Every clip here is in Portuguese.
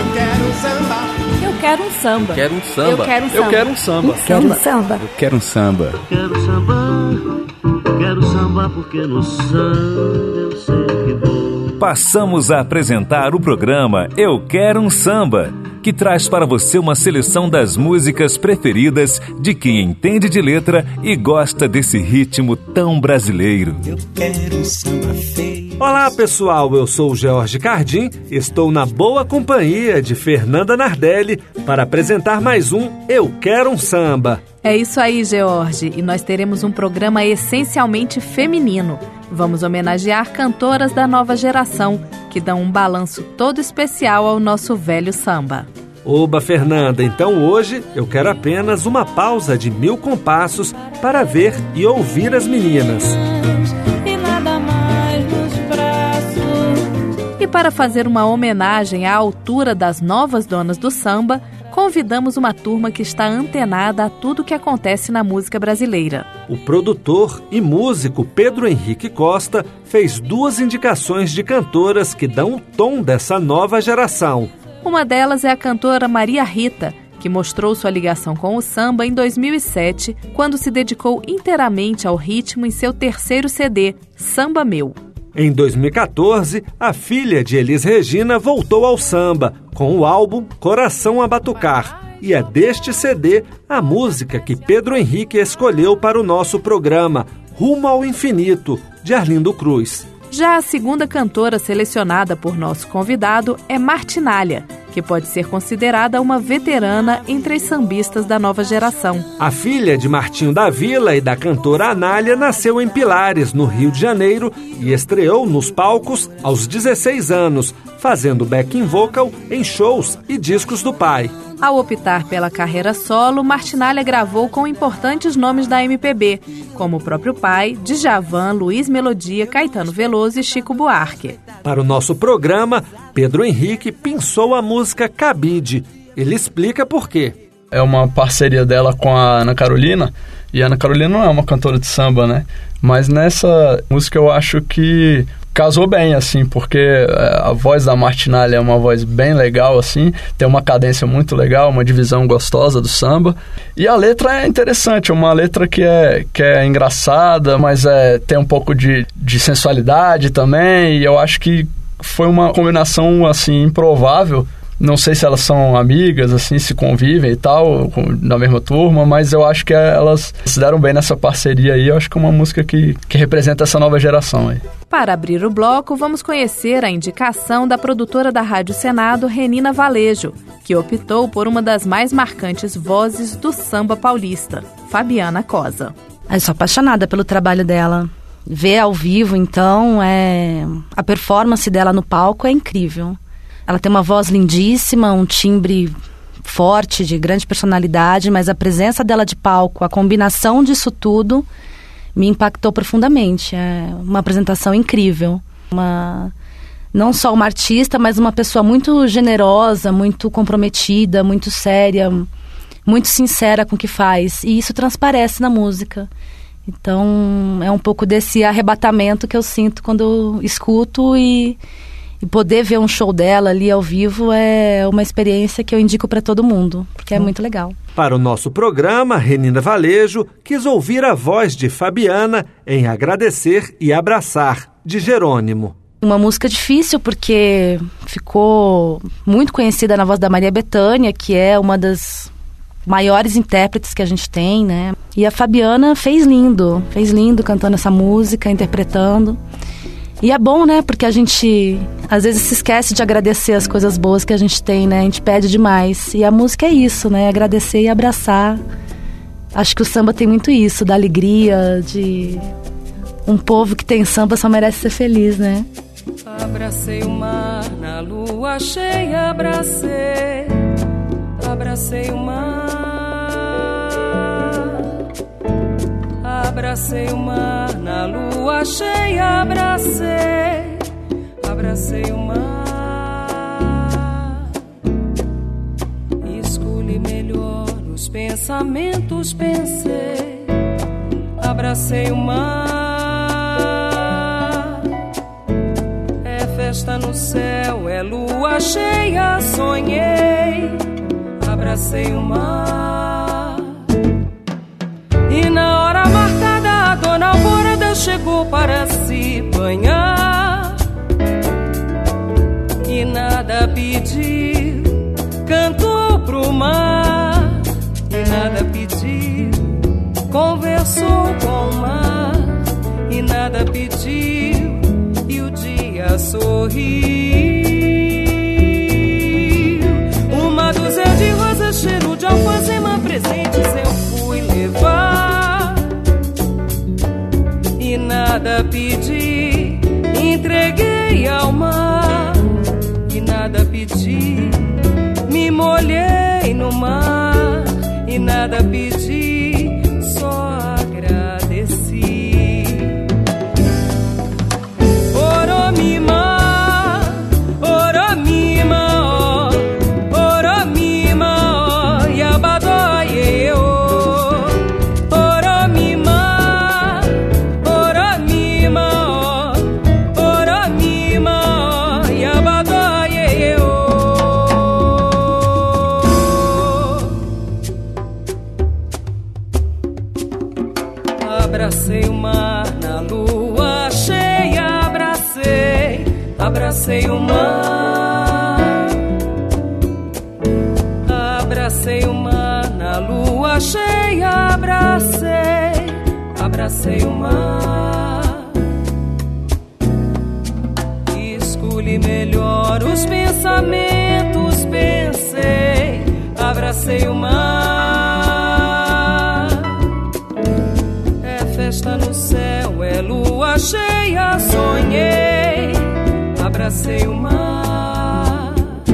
Eu quero um samba. Quero um samba. Eu quero um samba. Eu quero um samba. Eu quero um samba. Eu quero um samba. Quero samba. Quero samba porque no samba eu sei que vou. Passamos a apresentar o programa Eu Quero um Samba, que traz para você uma seleção das músicas preferidas de quem entende de letra e gosta desse ritmo tão brasileiro. Eu quero um samba feio. Olá pessoal, eu sou o George Cardim, estou na boa companhia de Fernanda Nardelli para apresentar mais um Eu Quero um Samba. É isso aí, George, e nós teremos um programa essencialmente feminino. Vamos homenagear cantoras da nova geração, que dão um balanço todo especial ao nosso velho samba. Oba, Fernanda, então hoje eu quero apenas uma pausa de 1000 compassos para ver e ouvir as meninas. E nada mais nos braços. E para fazer uma homenagem à altura das novas donas do samba, convidamos uma turma que está antenada a tudo que acontece na música brasileira. O produtor e músico Pedro Henrique Costa fez 2 indicações de cantoras que dão o tom dessa nova geração. Uma delas é a cantora Maria Rita, que mostrou sua ligação com o samba em 2007, quando se dedicou inteiramente ao ritmo em seu terceiro CD, Samba Meu. Em 2014, a filha de Elis Regina voltou ao samba, com o álbum Coração a Batucar. E é deste CD a música que Pedro Henrique escolheu para o nosso programa, Rumo ao Infinito, de Arlindo Cruz. Já a segunda cantora selecionada por nosso convidado é Martinália, que pode ser considerada uma veterana entre as sambistas da nova geração. A filha de Martinho da Vila e da cantora Anália nasceu em Pilares, no Rio de Janeiro, e estreou nos palcos aos 16 anos, fazendo backing vocal em shows e discos do pai. Ao optar pela carreira solo, Martinália gravou com importantes nomes da MPB, como o próprio pai, Djavan, Luiz Melodia, Caetano Veloso e Chico Buarque. Para o nosso programa, Pedro Henrique pensou a música Cabide. Ele explica por quê. É uma parceria dela com a Ana Carolina, e a Ana Carolina não é uma cantora de samba, né? Mas nessa música eu acho que casou bem, assim, porque a voz da Martinália é uma voz bem legal, assim, tem uma cadência muito legal, uma divisão gostosa do samba. E a letra é interessante, é uma letra que é engraçada, mas tem um pouco de sensualidade também, e eu acho que foi uma combinação, assim, improvável. Não sei se elas são amigas, assim, se convivem e tal, na mesma turma, mas eu acho que elas se deram bem nessa parceria aí. Eu acho que é uma música que representa essa nova geração aí. Para abrir o bloco, vamos conhecer a indicação da produtora da Rádio Senado, Renina Valejo, que optou por uma das mais marcantes vozes do samba paulista, Fabiana Cosa. Eu sou apaixonada pelo trabalho dela. Ver ao vivo, então, a performance dela no palco é incrível. Ela tem uma voz lindíssima, um timbre forte, de grande personalidade, mas a presença dela de palco, a combinação disso tudo, me impactou profundamente. É uma apresentação incrível. Não só uma artista, mas uma pessoa muito generosa, muito comprometida, muito séria, muito sincera com o que faz. E isso transparece na música. Então, é um pouco desse arrebatamento que eu sinto quando eu escuto e poder ver um show dela ali ao vivo é uma experiência que eu indico para todo mundo, porque é muito legal. Para o nosso programa, Renina Valejo quis ouvir a voz de Fabiana em Agradecer e Abraçar, de Jerônimo. Uma música difícil porque ficou muito conhecida na voz da Maria Bethânia, que é uma das maiores intérpretes que a gente tem, né? E a Fabiana fez lindo cantando essa música, interpretando. E é bom, né? Porque a gente às vezes se esquece de agradecer as coisas boas que a gente tem, né? A gente pede demais. E a música é isso, né? Agradecer e abraçar. Acho que o samba tem muito isso, da alegria, de um povo que tem samba só merece ser feliz, né? Abracei o mar na lua cheia, abracei o mar. Abracei o mar na lua cheia, abracei o mar. Escolhi melhor nos pensamentos, pensei. Abracei o mar. É festa no céu, é lua lua cheia sonhei, abracei o mar. E na hora marcada a dona Alvorada chegou para se banhar. E nada pediu, cantou pro mar. E nada pediu, conversou com o mar. E nada pediu, e o dia sorriu. Uma dúzia de rosas, cheiro de alfazema, presentes eu fui levar. E nada pedi, entreguei ao mar. E nada pedi, me molhei no mar. E nada pedi, só agradeci. Oromima, Oromima, Oromima, Yabadoye, Oromima, Oromima, Oromima, Yabadoye. Abracei o mar na lua cheia, abracei o mar. Abracei o mar na lua cheia, abracei o mar. Escolhi melhor os pensamentos, pensei, abracei o mar. É festa no céu, é lua cheia, sonhei, abracei o mar.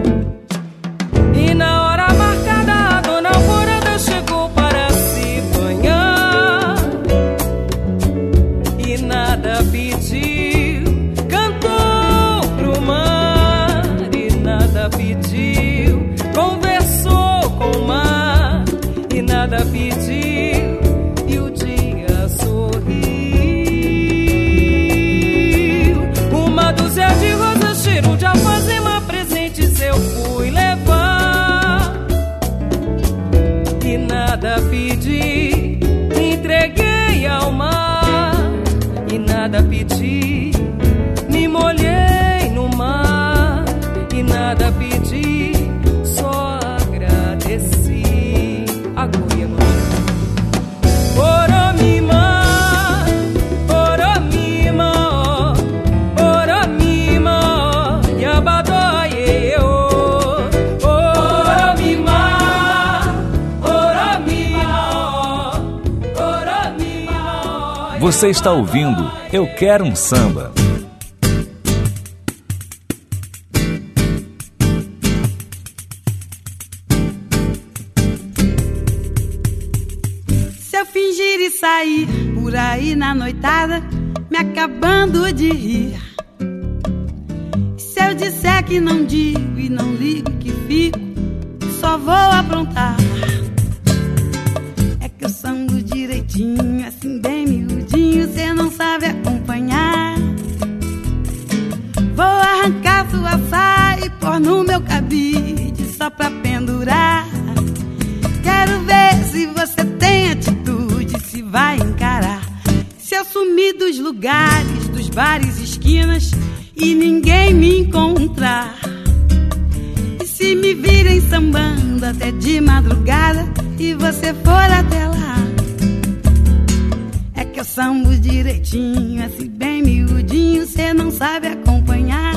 E na hora marcada a dona Alvorada chegou para se banhar. E nada pediu, cantou pro mar. E nada pediu, conversou com o mar. E nada pediu, e o dia sorriu. Uma dúzia de rosas, cheiro de alfazema, presentes eu fui levar. E nada pedi, entreguei ao mar. E nada pedi, me molhei no mar. E nada pedi, só agradeci. Agulha, mano. Oromima, Oromima, Oromima, Yabadoye, Oromima, Oromima, Oromima. Você está ouvindo Eu Quero um Samba. Se eu fingir e sair por aí na noitada, me acabando de rir. Se eu disser que não digo e não ligo que fico, só vou aprontar. É que eu sambo direitinho, assim bem miudinho, cê não sabe acompanhar. Vou arrancar sua saia e pôr no meu cabide só pra pendurar. Quero ver se você tem atitude, se vai encarar. Se eu sumir dos lugares, dos bares, esquinas e ninguém me encontrar. E se me virem sambando até de madrugada e você for até lá. É que eu sambo direitinho, assim bem miudinho, cê não sabe acompanhar.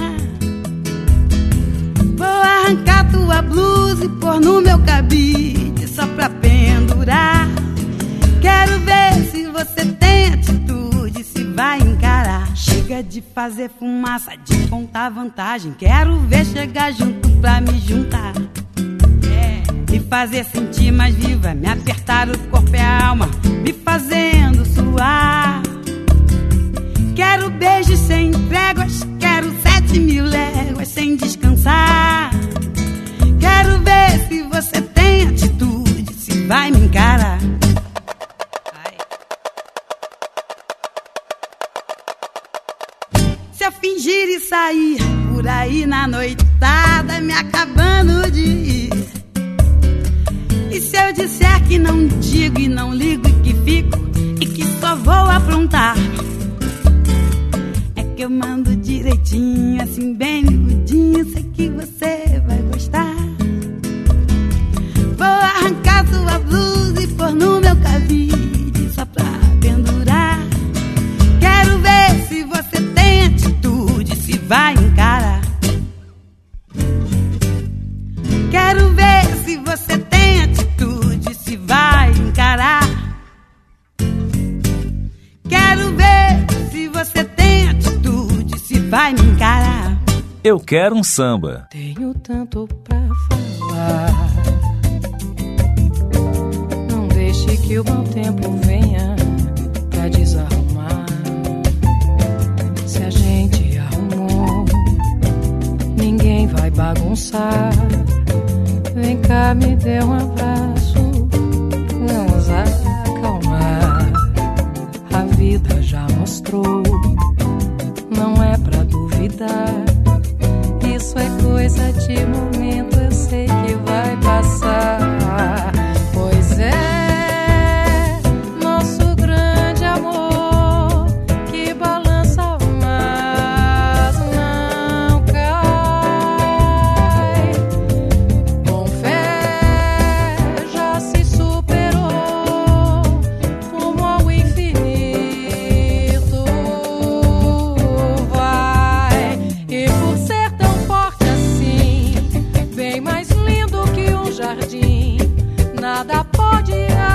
Vou arrancar tua blusa e pôr no meu cabide só pra pendurar. Quero ver se você tem atitude, se vai encarar. Chega de fazer fumaça, de contar vantagem. Quero ver chegar junto pra me juntar. Me fazer sentir mais viva, me apertar o corpo e a alma, me fazendo suar. Quero beijos sem tréguas, quero 7.000 léguas sem descansar. Quero ver se você tem atitude, se vai me encarar. Se eu fingir e sair por aí na noitada, acabando de ir. E se eu disser que não digo e não ligo e que fico e que só vou aprontar, é que eu mando direitinho, assim bem miudinho, sei que você vai gostar. Vou arrancar sua blusa e pôr no meu cabide só pra pendurar. Quero ver se você tem atitude, se vai encarar. Quero ver se você tem atitude, se vai encarar. Quero ver se você tem atitude, se vai me encarar. Eu quero um samba. Tenho tanto pra falar. Não deixe que o mau tempo venha pra desarrumar. Se a gente arrumou, ninguém vai bagunçar. Vem cá, me dê um abraço, vamos acalmar. A vida já mostrou, não é pra duvidar. Isso é coisa de momento, eu sei que vai passar. Pois é, nosso grande amor que balança, mas não cai. Com fé já se superou, rumo ao infinito vai. E por ser tão forte assim, bem mais lindo que um jardim, nada pode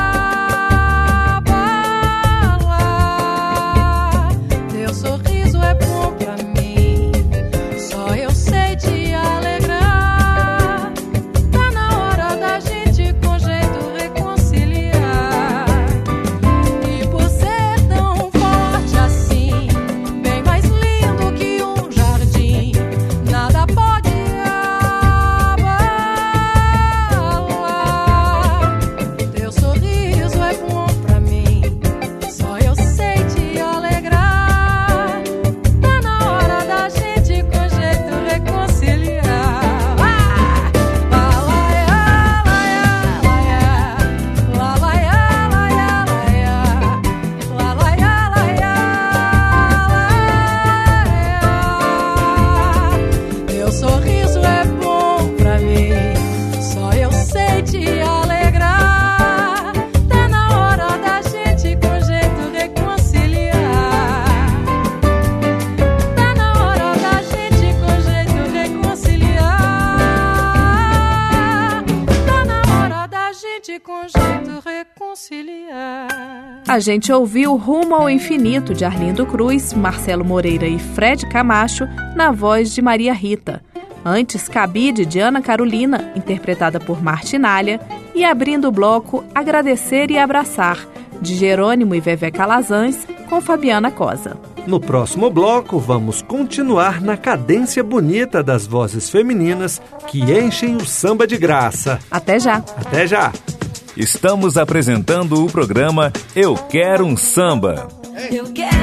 abalar. Teu sorriso é bom pra mim, só eu sei te alegrar. Tá na hora da gente com jeito reconciliar. E por ser tão forte assim, bem mais lindo que um jardim, nada pode abalar. Teu sorriso é bom pra mim, só eu sei te alegrar. Tá na hora da gente com jeito reconciliar. Teu sorriso é bom pra mim, só eu sei te alegrar. Tá na hora da gente com jeito reconciliar. Tá na hora da gente com jeito reconciliar. Tá na hora da gente com jeito reconciliar. A gente ouviu Rumo ao Infinito, de Arlindo Cruz, Marcelo Moreira e Fred Camacho, na voz de Maria Rita. Antes, Cabide, de Ana Carolina, interpretada por Martinalha. E abrindo o bloco, Agradecer e Abraçar, de Jerônimo e Vevé Calazans, com Fabiana Cosa. No próximo bloco, vamos continuar na cadência bonita das vozes femininas que enchem o samba de graça. Até já! Até já! Estamos apresentando o programa Eu Quero um Samba. Eu quero